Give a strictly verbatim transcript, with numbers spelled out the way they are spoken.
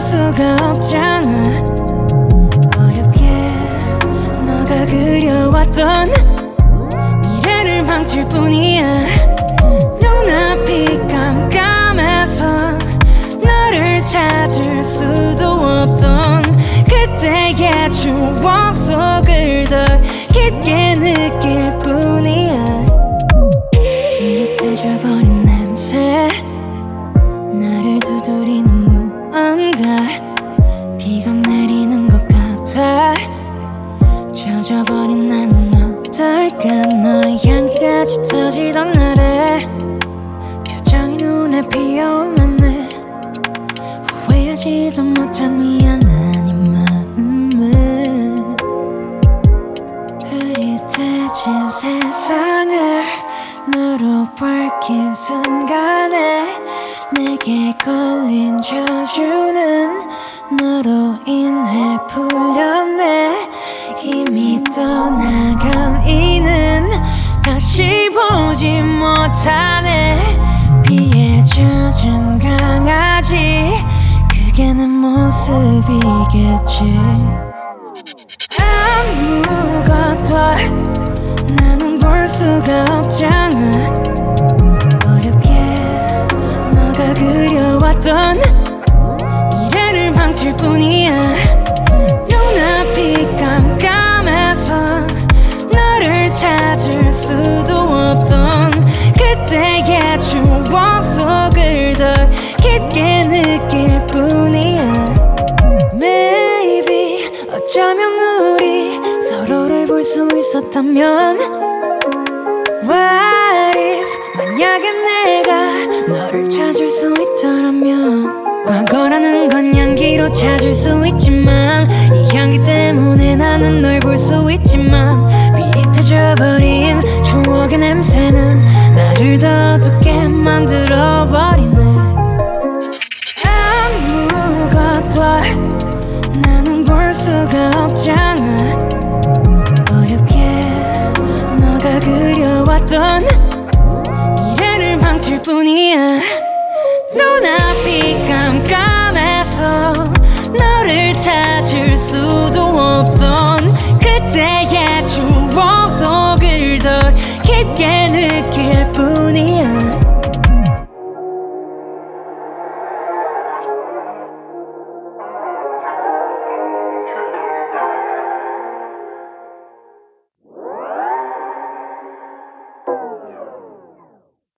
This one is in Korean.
수가 없잖아. 어렵게 너가 그려왔던 미래를 망칠 뿐이야. 눈앞이 깜깜해서 너를 찾을 수도 없던 그때의 추억 속을 더 깊게 느낄 뿐이야. 비릿해져버린 냄새, 나를 두드리는 무언가, 비가 내리는 것 같아. 젖어버린 나는 어떨까. 너의 향기가 짙어지던 날에 표정이 눈에 피어올랐네. 후회하지도 못할 미안한 이 마음을. 흐릿해진 세상을 너로 밝힌 순간에 내게 걸린 저주는 너로 인해 풀렸네. 이미 떠나간 이는 다시 보지 못하네. 비에 젖은 강아지, 그게 내 모습이겠지. 아무것도 나는 볼 수가 없잖아. 어렵게 너가 그려왔던 미래를 망칠 뿐이야. 눈앞이 깜깜해서 너를 찾을 수도 없던 그때의 추억 속을 더 깊게 느낄 뿐이야. Maybe 어쩌면 우리 서로를 볼 수 있었다면, What if 만약에 내가 너를 찾을 수 있더라면. 과거라는 건 향기로 찾을 수 있지만 이 향기 때문에 나는 널 볼 수 있지만 비릿해져버린 추억의 냄새는 나를 더 어둡게 만들어버리네. 아무것도 나는 볼 수가 없잖아. 어렵게 너가 그려왔던 미래를 망칠 뿐이야.